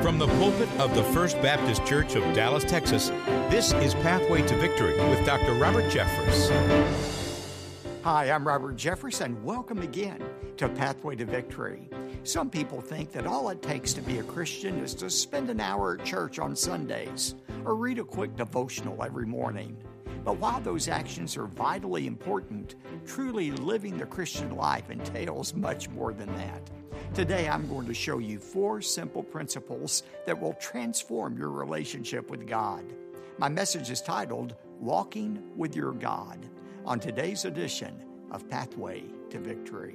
From the pulpit of the First Baptist Church of Dallas, Texas, this is Pathway to Victory with Dr. Robert Jeffress. Hi, I'm Robert Jeffress, and welcome again to Pathway to Victory. Some people think that all it takes to be a Christian is to spend an hour at church on Sundays or read a quick devotional every morning. But while those actions are vitally important, truly living the Christian life entails much more than that. Today, I'm going to show you 4 simple principles that will transform your relationship with God. My message is titled, Walking with Your God, on today's edition of Pathway to Victory.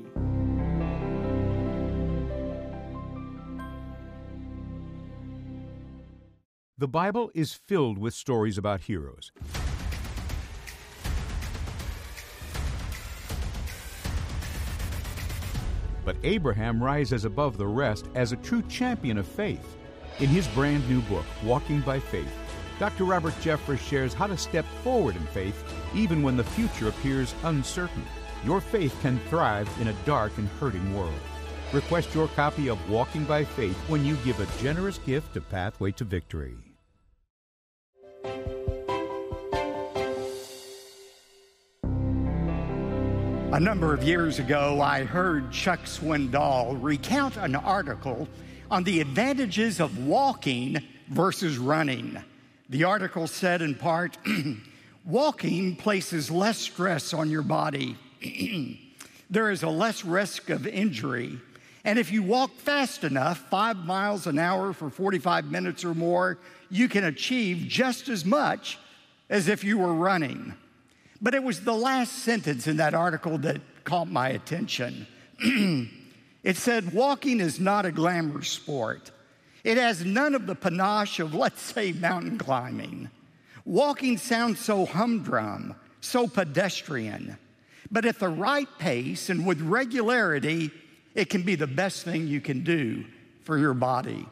The Bible is filled with stories about heroes. But Abraham rises above the rest as a true champion of faith. In his brand new book, Walking by Faith, Dr. Robert Jeffress shares how to step forward in faith even when the future appears uncertain. Your faith can thrive in a dark and hurting world. Request your copy of Walking by Faith when you give a generous gift to Pathway to Victory. A number of years ago, I heard Chuck Swindoll recount an article on the advantages of walking versus running. The article said in part, walking places less stress on your body. There is a less risk of injury. And if you walk fast enough, 5 miles an hour for 45 minutes or more, you can achieve just as much as if you were running. But it was the last sentence in that article that caught my attention. It said, walking is not a glamorous sport. It has none of the panache of, let's say, mountain climbing. Walking sounds so humdrum, so pedestrian. But at the right pace and with regularity, it can be the best thing you can do for your body.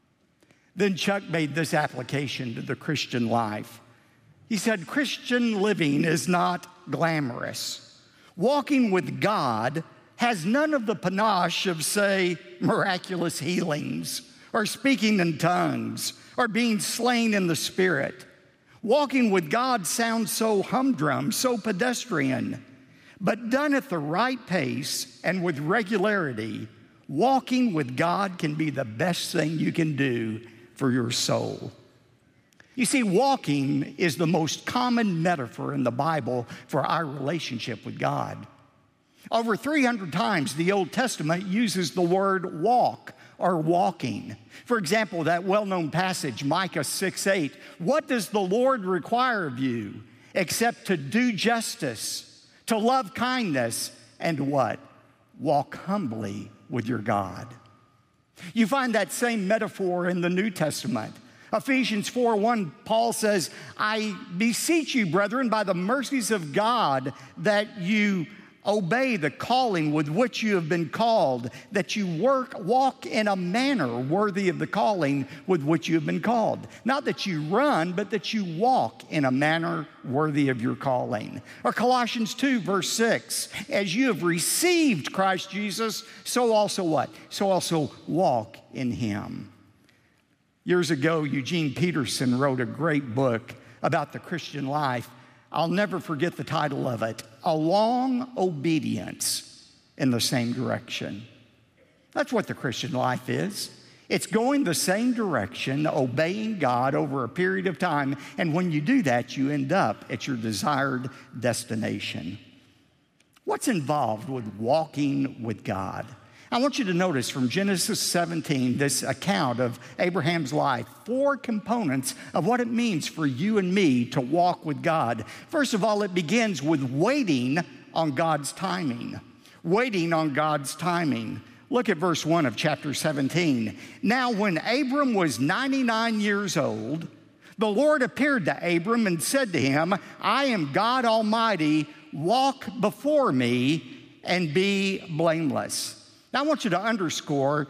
Then Chuck made this application to the Christian life. He said, Christian living is not glamorous. Walking with God has none of the panache of, say, miraculous healings or speaking in tongues or being slain in the Spirit. Walking with God sounds so humdrum, so pedestrian, but done at the right pace and with regularity, walking with God can be the best thing you can do for your soul. You see, walking is the most common metaphor in the Bible for our relationship with God. Over 300 times, the Old Testament uses the word walk or walking. For example, that well-known passage, Micah 6:8, what does the Lord require of you except to do justice, to love kindness, and what? Walk humbly with your God. You find that same metaphor in the New Testament. Ephesians 4:1, Paul says, I beseech you, brethren, by the mercies of God, that you obey the calling with which you have been called, that you walk in a manner worthy of the calling with which you have been called. Not that you run, but that you walk in a manner worthy of your calling. Or Colossians 2, verse 6, as you have received Christ Jesus, so also what? So also walk in him. Years ago, Eugene Peterson wrote a great book about the Christian life. I'll never forget the title of it, A Long Obedience in the Same Direction. That's what the Christian life is. It's going the same direction, obeying God over a period of time, and when you do that, you end up at your desired destination. What's involved with walking with God? I want you to notice from Genesis 17, this account of Abraham's life, 4 components of what it means for you and me to walk with God. First of all, it begins with waiting on God's timing. Waiting on God's timing. Look at verse 1 of chapter 17. Now, when Abram was 99 years old, the Lord appeared to Abram and said to him, I am God Almighty, walk before me and be blameless. Now, I want you to underscore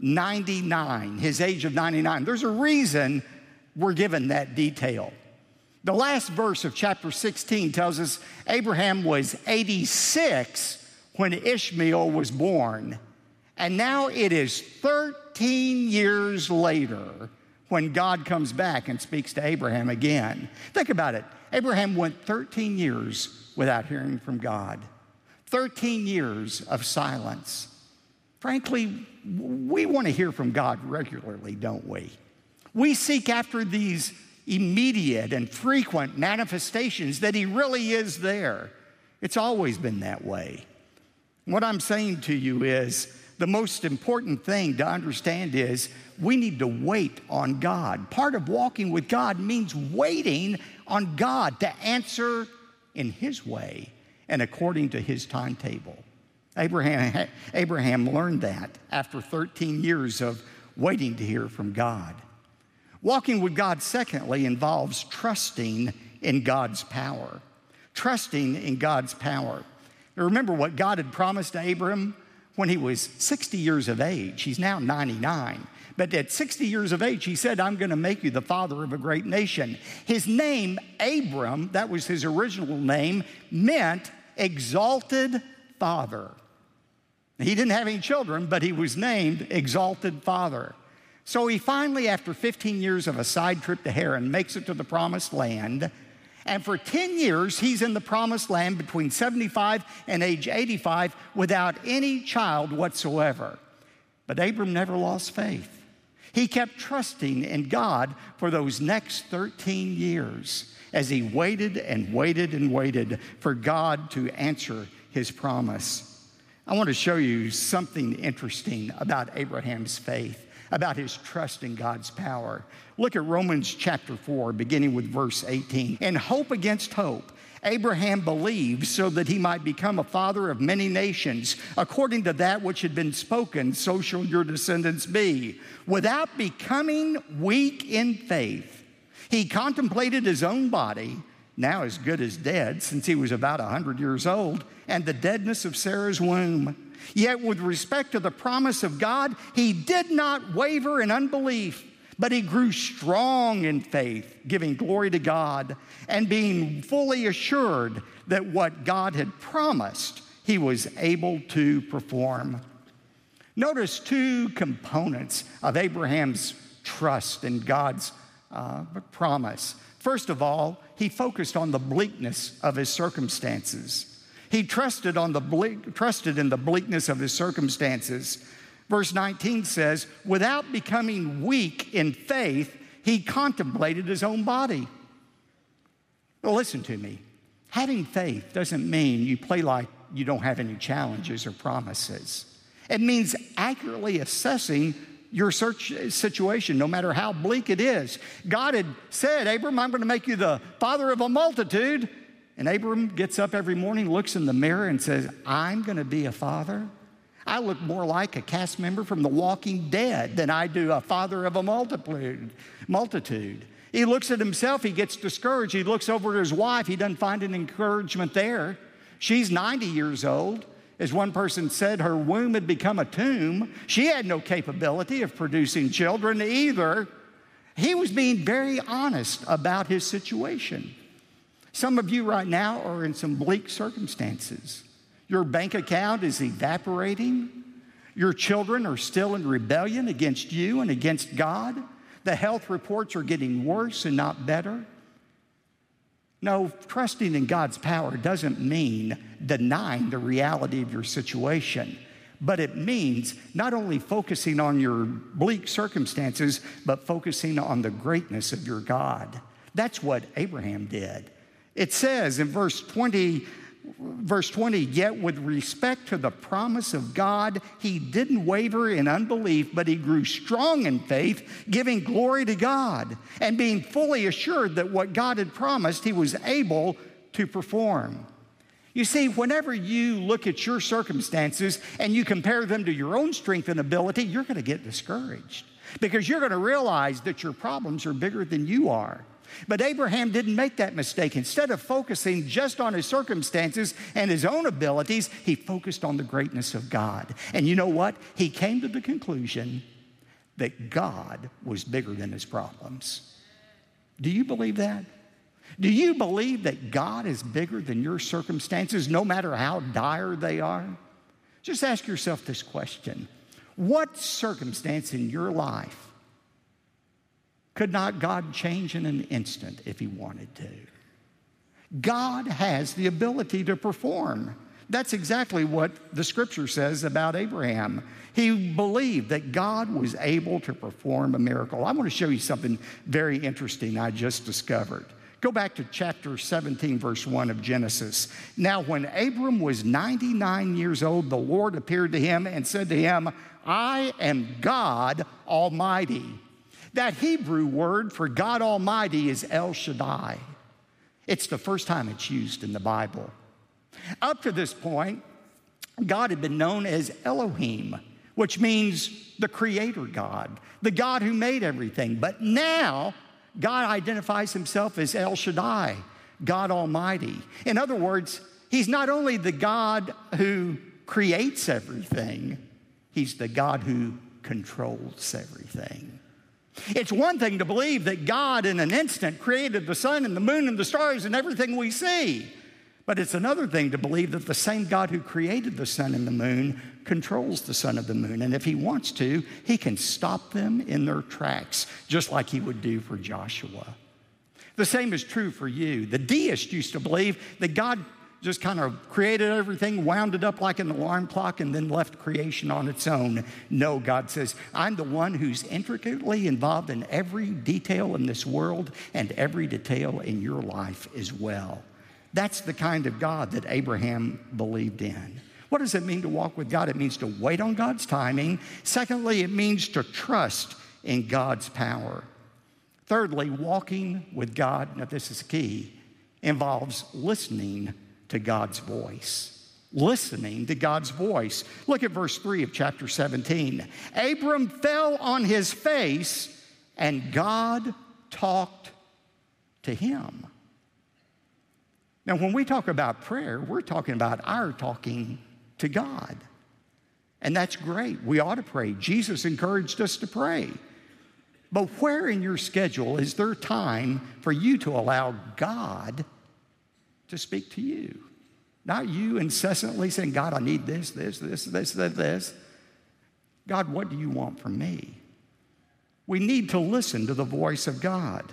99, his age of 99. There's a reason we're given that detail. The last verse of chapter 16 tells us Abraham was 86 when Ishmael was born. And now it is 13 years later when God comes back and speaks to Abraham again. Think about it. Abraham went 13 years without hearing from God. 13 years of silence. Frankly, we want to hear from God regularly, don't we? We seek after these immediate and frequent manifestations that He really is there. It's always been that way. What I'm saying to you is the most important thing to understand is we need to wait on God. Part of walking with God means waiting on God to answer in His way and according to His timetable. Abraham learned that after 13 years of waiting to hear from God. Walking with God, secondly, involves trusting in God's power. Trusting in God's power. Now, remember what God had promised to Abram when he was 60 years of age. He's now 99. But at 60 years of age, He said, I'm going to make you the father of a great nation. His name, Abram, that was his original name, meant exalted father. He didn't have any children, but he was named exalted father. So he finally, after 15 years of a side trip to Haran, makes it to the promised land. And for 10 years, he's in the promised land between 75 and age 85 without any child whatsoever. But Abram never lost faith. He kept trusting in God for those next 13 years as he waited and waited and waited for God to answer His promise. I want to show you something interesting about Abraham's faith, about his trust in God's power. Look at Romans chapter 4, beginning with verse 18. In hope against hope, Abraham believed so that he might become a father of many nations, according to that which had been spoken, so shall your descendants be. Without becoming weak in faith, he contemplated his own body, now as good as dead, since he was about 100 years old, and the deadness of Sarah's womb. Yet with respect to the promise of God, he did not waver in unbelief, but he grew strong in faith, giving glory to God, and being fully assured that what God had promised, He was able to perform. Notice two components of Abraham's trust in God's promise. First of all, he focused on the bleakness of his circumstances. He trusted in the bleakness of his circumstances. Verse 19 says, without becoming weak in faith, he contemplated his own body. Well, listen to me. Having faith doesn't mean you play like you don't have any challenges or promises. It means accurately assessing your situation, no matter how bleak it is. God had said, Abram, I'm going to make you the father of a multitude. And Abram gets up every morning, looks in the mirror and says, I'm going to be a father? I look more like a cast member from The Walking Dead than I do a father of a multitude. He looks at himself, he gets discouraged. He looks over at his wife, he doesn't find an encouragement there. She's 90 years old. As one person said, her womb had become a tomb. She had no capability of producing children either. He was being very honest about his situation. Some of you right now are in some bleak circumstances. Your bank account is evaporating. Your children are still in rebellion against you and against God. The health reports are getting worse and not better. No, trusting in God's power doesn't mean denying the reality of your situation, but it means not only focusing on your bleak circumstances, but focusing on the greatness of your God. That's what Abraham did. It says in verse 20, yet with respect to the promise of God, he didn't waver in unbelief, but he grew strong in faith, giving glory to God, and being fully assured that what God had promised, he was able to perform. You see, whenever you look at your circumstances and you compare them to your own strength and ability, you're going to get discouraged because you're going to realize that your problems are bigger than you are. But Abraham didn't make that mistake. Instead of focusing just on his circumstances and his own abilities, he focused on the greatness of God. And you know what? He came to the conclusion that God was bigger than his problems. Do you believe that? Do you believe that God is bigger than your circumstances, no matter how dire they are? Just ask yourself this question. What circumstance in your life could not God change in an instant if He wanted to? God has the ability to perform. That's exactly what the Scripture says about Abraham. He believed that God was able to perform a miracle. I want to show you something very interesting I just discovered. Go back to chapter 17, verse 1 of Genesis. Now, when Abram was 99 years old, the Lord appeared to him and said to him, I am God Almighty. That Hebrew word for God Almighty is El Shaddai. It's the first time it's used in the Bible. Up to this point, God had been known as Elohim, which means the creator God, the God who made everything. But now, God identifies Himself as El Shaddai, God Almighty. In other words, He's not only the God who creates everything, He's the God who controls everything. It's one thing to believe that God in an instant created the sun and the moon and the stars and everything we see. But it's another thing to believe that the same God who created the sun and the moon controls the sun and the moon. And if He wants to, He can stop them in their tracks, just like He would do for Joshua. The same is true for you. The deists used to believe that God just kind of created everything, wound it up like an alarm clock, and then left creation on its own. No, God says, I'm the one who's intricately involved in every detail in this world and every detail in your life as well. That's the kind of God that Abraham believed in. What does it mean to walk with God? It means to wait on God's timing. Secondly, it means to trust in God's power. Thirdly, walking with God, now this is key, involves listening to God's voice. Listening to God's voice. Look at verse 3 of chapter 17. Abram fell on his face, and God talked to him. Now, when we talk about prayer, we're talking about our talking to God. And that's great. We ought to pray. Jesus encouraged us to pray. But where in your schedule is there time for you to allow God to speak to you? Not you incessantly saying, God, I need this. God, what do you want from me? We need to listen to the voice of God.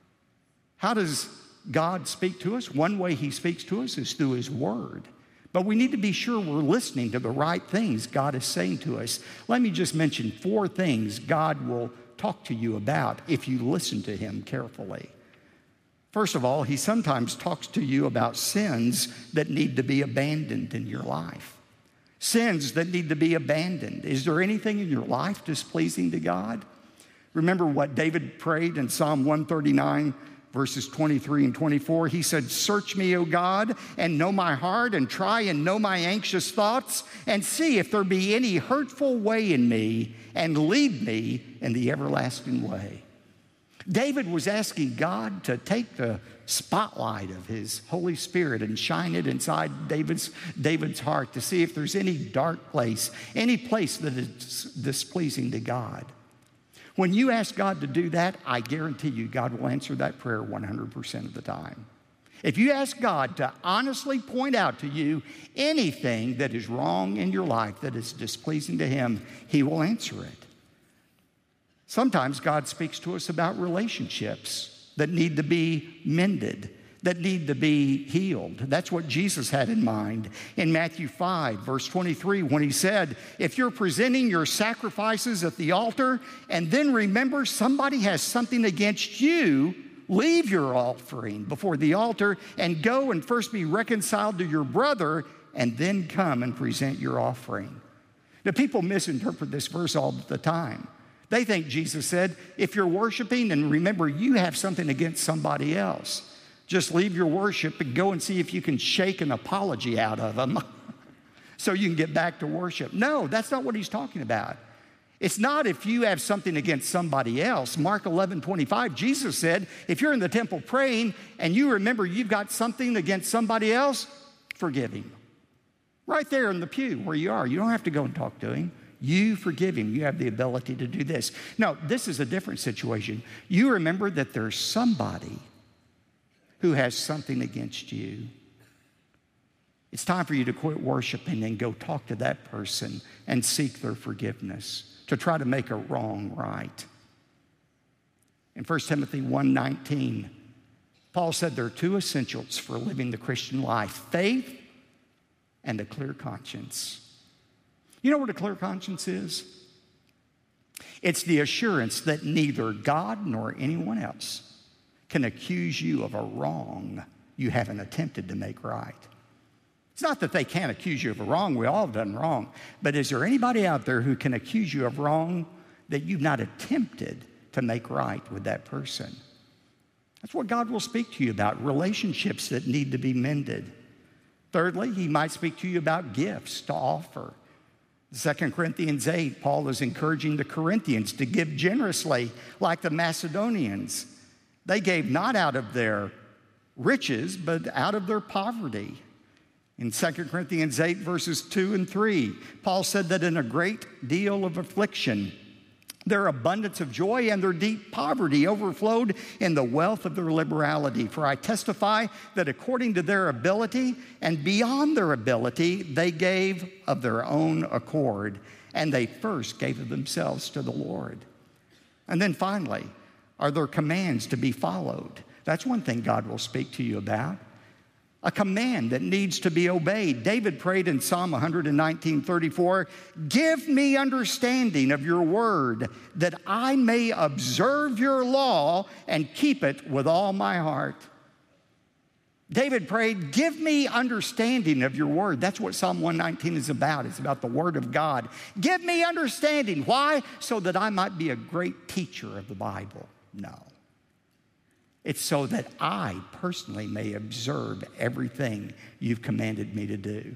How does God speak to us? One way He speaks to us is through His Word. But we need to be sure we're listening to the right things God is saying to us. Let me just mention 4 things God will talk to you about if you listen to Him carefully. First of all, He sometimes talks to you about sins that need to be abandoned in your life. Sins that need to be abandoned. Is there anything in your life displeasing to God? Remember what David prayed in Psalm 139, verses 23 and 24. He said, search me, O God, and know my heart, and try and know my anxious thoughts, and see if there be any hurtful way in me, and lead me in the everlasting way. David was asking God to take the spotlight of His Holy Spirit and shine it inside David's heart to see if there's any dark place, any place that is displeasing to God. When you ask God to do that, I guarantee you God will answer that prayer 100% of the time. If you ask God to honestly point out to you anything that is wrong in your life that is displeasing to Him, He will answer it. Sometimes God speaks to us about relationships that need to be mended, that need to be healed. That's what Jesus had in mind in Matthew 5, verse 23, when He said, if you're presenting your sacrifices at the altar and then remember somebody has something against you, leave your offering before the altar and go and first be reconciled to your brother and then come and present your offering. Now, people misinterpret this verse all the time. They think Jesus said, if you're worshiping and remember you have something against somebody else, just leave your worship and go and see if you can shake an apology out of them so you can get back to worship. No, that's not what He's talking about. It's not if you have something against somebody else. Mark 11:25, Jesus said, if you're in the temple praying and you remember you've got something against somebody else, forgive him. Right there in the pew where you are. You don't have to go and talk to him. You forgive him. You have the ability to do this. No, this is a different situation. You remember that there's somebody who has something against you. It's time for you to quit worshiping and go talk to that person and seek their forgiveness, to try to make a wrong right. In 1 Timothy 1:19, Paul said there are two essentials for living the Christian life: faith and a clear conscience. You know what a clear conscience is? It's the assurance that neither God nor anyone else can accuse you of a wrong you haven't attempted to make right. It's not that they can't accuse you of a wrong. We all have done wrong. But is there anybody out there who can accuse you of wrong that you've not attempted to make right with that person? That's what God will speak to you about, relationships that need to be mended. Thirdly, he might speak to you about gifts to offer. 2 Corinthians 8, Paul is encouraging the Corinthians to give generously like the Macedonians. They gave not out of their riches, but out of their poverty. In 2 Corinthians 8, verses 2 and 3, Paul said that in a great deal of affliction, their abundance of joy and their deep poverty overflowed in the wealth of their liberality. For I testify that according to their ability and beyond their ability, they gave of their own accord, and they first gave of themselves to the Lord. And then finally, are there commands to be followed? That's one thing God will speak to you about. A command that needs to be obeyed. David prayed in Psalm 119:34, "Give me understanding of your word, that I may observe your law and keep it with all my heart." David prayed, "Give me understanding of your word." That's what Psalm 119 is about. It's about the word of God. Give me understanding. Why? So that I might be a great teacher of the Bible. No. It's so that I personally may observe everything you've commanded me to do.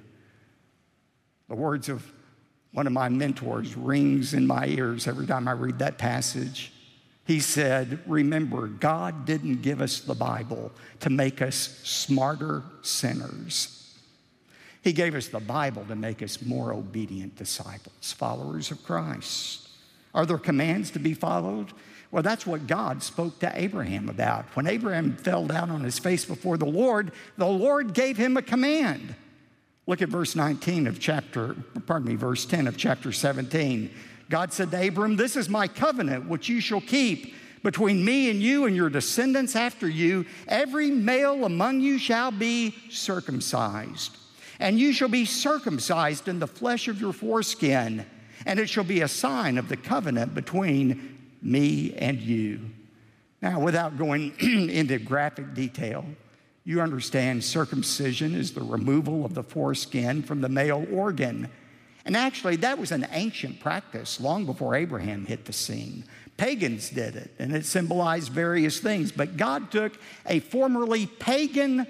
The words of one of my mentors rings in my ears every time I read that passage. He said, "Remember, God didn't give us the Bible to make us smarter sinners. He gave us the Bible to make us more obedient disciples, followers of Christ." Are there commands to be followed? Well, that's what God spoke to Abraham about. When Abraham fell down on his face before the Lord gave him a command. Look at verse 10 of chapter 17. God said to Abram, "This is my covenant which you shall keep between me and you and your descendants after you. Every male among you shall be circumcised, and you shall be circumcised in the flesh of your foreskin, and it shall be a sign of the covenant between me and you." Now, without going into graphic detail, you understand circumcision is the removal of the foreskin from the male organ. And actually, that was an ancient practice long before Abraham hit the scene. Pagans did it, and it symbolized various things. But God took a formerly pagan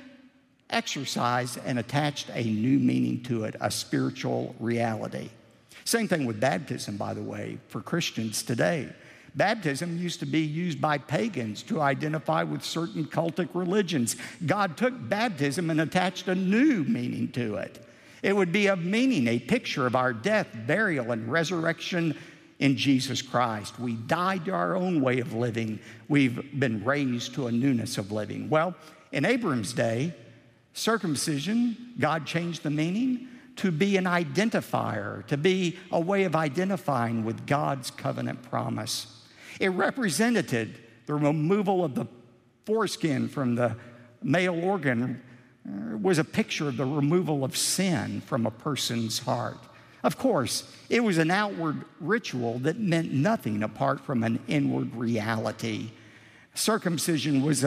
exercise and attached a new meaning to it, a spiritual reality. Same thing with baptism, by the way, for Christians today. Baptism used to be used by pagans to identify with certain cultic religions. God took baptism and attached a new meaning to it. It would be a meaning, a picture of our death, burial, and resurrection in Jesus Christ. We died to our own way of living. We've been raised to a newness of living. Well, in Abram's day, circumcision, God changed the meaning to be an identifier, to be a way of identifying with God's covenant promise. It represented the removal of the foreskin from the male organ. It was a picture of the removal of sin from a person's heart. Of course, it was an outward ritual that meant nothing apart from an inward reality. Circumcision was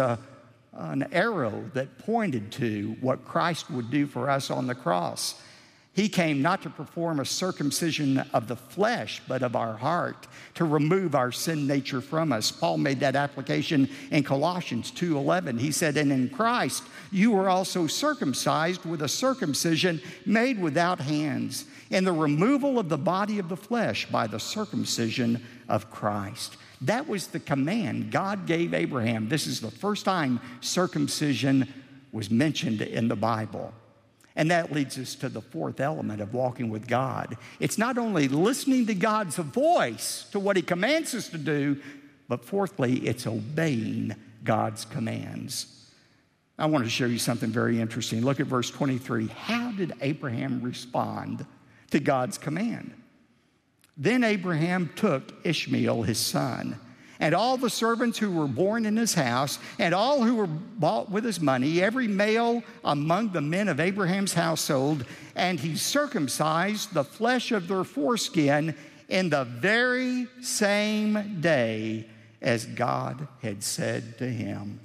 an arrow that pointed to what Christ would do for us on the cross. He came not to perform a circumcision of the flesh, but of our heart, to remove our sin nature from us. Paul made that application in Colossians 2:11. He said, "And in Christ you were also circumcised with a circumcision made without hands, in the removal of the body of the flesh by the circumcision of Christ." That was the command God gave Abraham. This is the first time circumcision was mentioned in the Bible. And that leads us to the fourth element of walking with God. It's not only listening to God's voice, to what He commands us to do, but fourthly, it's obeying God's commands. I want to show you something very interesting. Look at verse 23. How did Abraham respond to God's command? Then Abraham took Ishmael, his son, and all the servants who were born in his house, and all who were bought with his money, every male among the men of Abraham's household, and he circumcised the flesh of their foreskin in the very same day as God had said to him.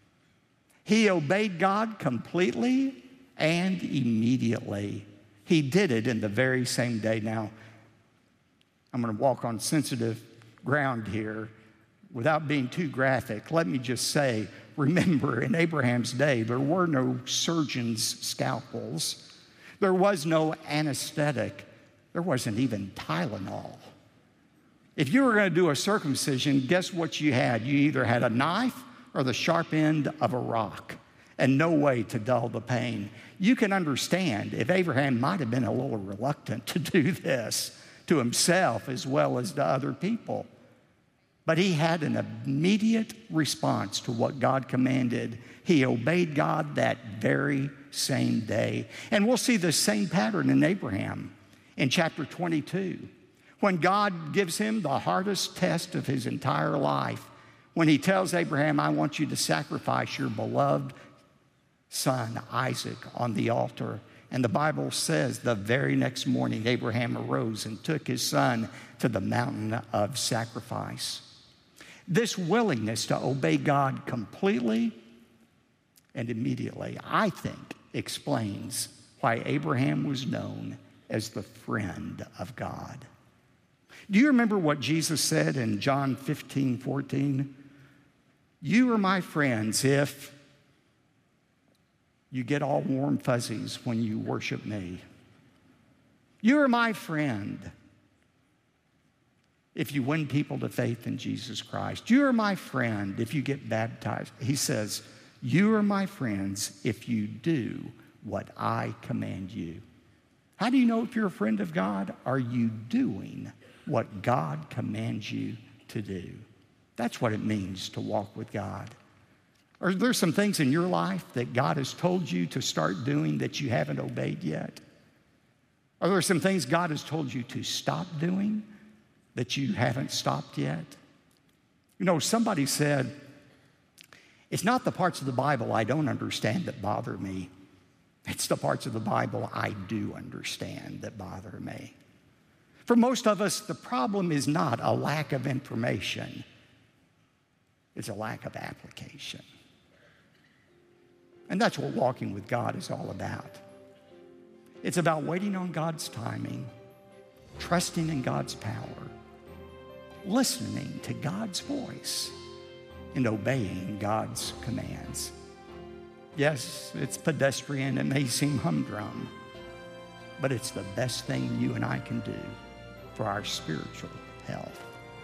He obeyed God completely and immediately. He did it in the very same day. Now, I'm going to walk on sensitive ground here. Without being too graphic, let me just say, remember, in Abraham's day, there were no surgeon's scalpels. There was no anesthetic. There wasn't even Tylenol. If you were going to do a circumcision, guess what you had? You either had a knife or the sharp end of a rock, and no way to dull the pain. You can understand if Abraham might have been a little reluctant to do this to himself as well as to other people. But he had an immediate response to what God commanded. He obeyed God that very same day. And we'll see the same pattern in Abraham in chapter 22, when God gives him the hardest test of his entire life, when he tells Abraham, I want you to sacrifice your beloved son, Isaac, on the altar. And the Bible says the very next morning, Abraham arose and took his son to the mountain of sacrifice. This willingness to obey God completely and immediately, I think, explains why Abraham was known as the friend of God. Do you remember what Jesus said in John 15:14? You are my friends if you get all warm fuzzies when you worship me. You are my friend if you win people to faith in Jesus Christ. You are my friend if you get baptized. He says, you are my friends if you do what I command you. How do you know if you're a friend of God? Are you doing what God commands you to do? That's what it means to walk with God. Are there some things in your life that God has told you to start doing that you haven't obeyed yet? Are there some things God has told you to stop doing that you haven't stopped yet? You know, somebody said, it's not the parts of the Bible I don't understand that bother me. It's the parts of the Bible I do understand that bother me. For most of us, the problem is not a lack of information. It's a lack of application. And that's what walking with God is all about. It's about waiting on God's timing, trusting in God's power, listening to God's voice, and obeying God's commands. Yes, it's pedestrian, it may seem humdrum, but it's the best thing you and I can do for our spiritual health.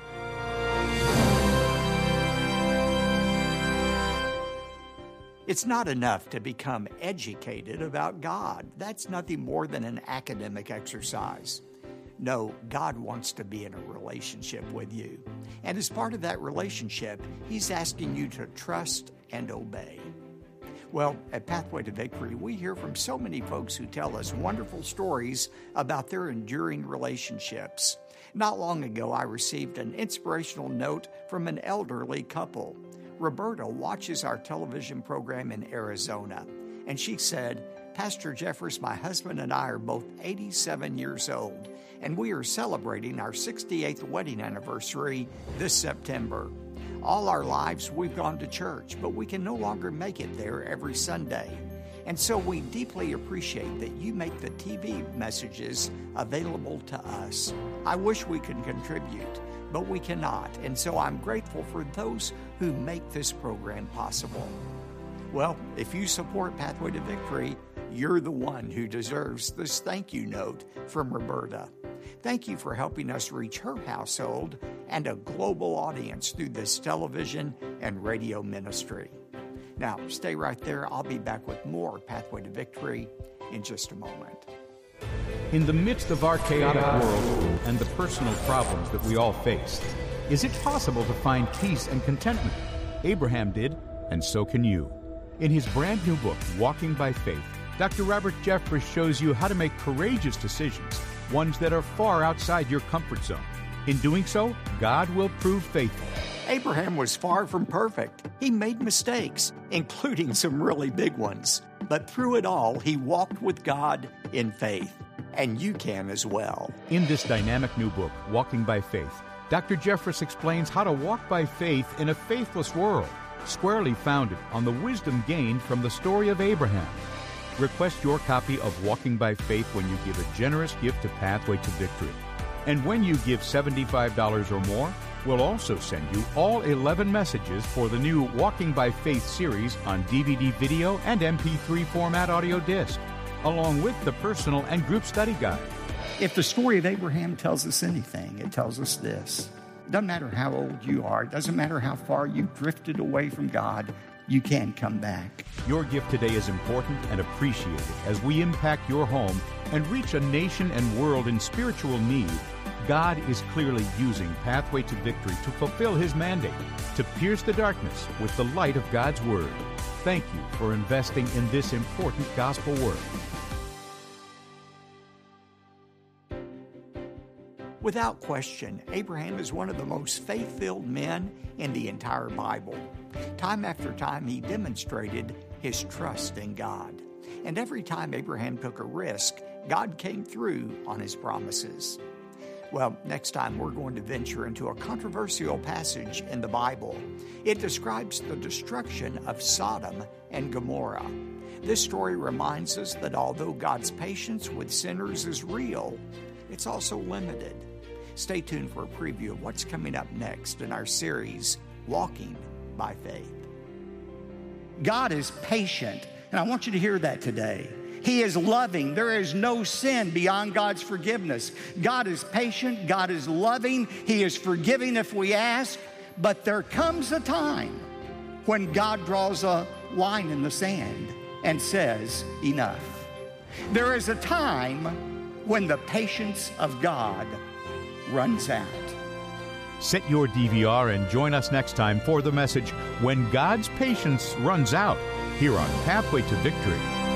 It's not enough to become educated about God. That's nothing more than an academic exercise. No, God wants to be in a relationship with you. And as part of that relationship, He's asking you to trust and obey. Well, at Pathway to Victory, we hear from so many folks who tell us wonderful stories about their enduring relationships. Not long ago, I received an inspirational note from an elderly couple. Roberta watches our television program in Arizona, and she said, Pastor Jeffress, my husband and I are both 87 years old, and we are celebrating our 68th wedding anniversary this September. All our lives we've gone to church, but we can no longer make it there every Sunday. And so we deeply appreciate that you make the TV messages available to us. I wish we could contribute, but we cannot. And so I'm grateful for those who make this program possible. Well, if you support Pathway to Victory, you're the one who deserves this thank you note from Roberta. Thank you for helping us reach her household and a global audience through this television and radio ministry. Now, stay right there. I'll be back with more Pathway to Victory in just a moment. In the midst of our chaotic world and the personal problems that we all face, is it possible to find peace and contentment? Abraham did, and so can you. In his brand new book, Walking by Faith, Dr. Robert Jeffress shows you how to make courageous decisions, ones that are far outside your comfort zone. In doing so, God will prove faithful. Abraham was far from perfect. He made mistakes, including some really big ones. But through it all, he walked with God in faith. And you can as well. In this dynamic new book, Walking by Faith, Dr. Jeffress explains how to walk by faith in a faithless world, squarely founded on the wisdom gained from the story of Abraham. Request your copy of Walking by Faith when you give a generous gift to Pathway to Victory. And when you give $75 or more, we'll also send you all 11 messages for the new Walking by Faith series on DVD, video, and MP3 format audio disc, along with the personal and group study guide. If the story of Abraham tells us anything, it tells us this. It doesn't matter how old you are. It doesn't matter how far you've drifted away from God. You can come back. Your gift today is important and appreciated as we impact your home and reach a nation and world in spiritual need. God is clearly using Pathway to Victory to fulfill His mandate, to pierce the darkness with the light of God's Word. Thank you for investing in this important gospel work. Without question, Abraham is one of the most faith-filled men in the entire Bible. Time after time, he demonstrated his trust in God. And every time Abraham took a risk, God came through on his promises. Well, next time we're going to venture into a controversial passage in the Bible. It describes the destruction of Sodom and Gomorrah. This story reminds us that although God's patience with sinners is real, it's also limited. Stay tuned for a preview of what's coming up next in our series, Walking by Faith. God is patient, and I want you to hear that today. He is loving. There is no sin beyond God's forgiveness. God is patient. God is loving. He is forgiving if we ask. But there comes a time when God draws a line in the sand and says, enough. There is a time when the patience of God runs out. Set your DVR and join us next time for the message, When God's Patience Runs Out, here on Pathway to Victory.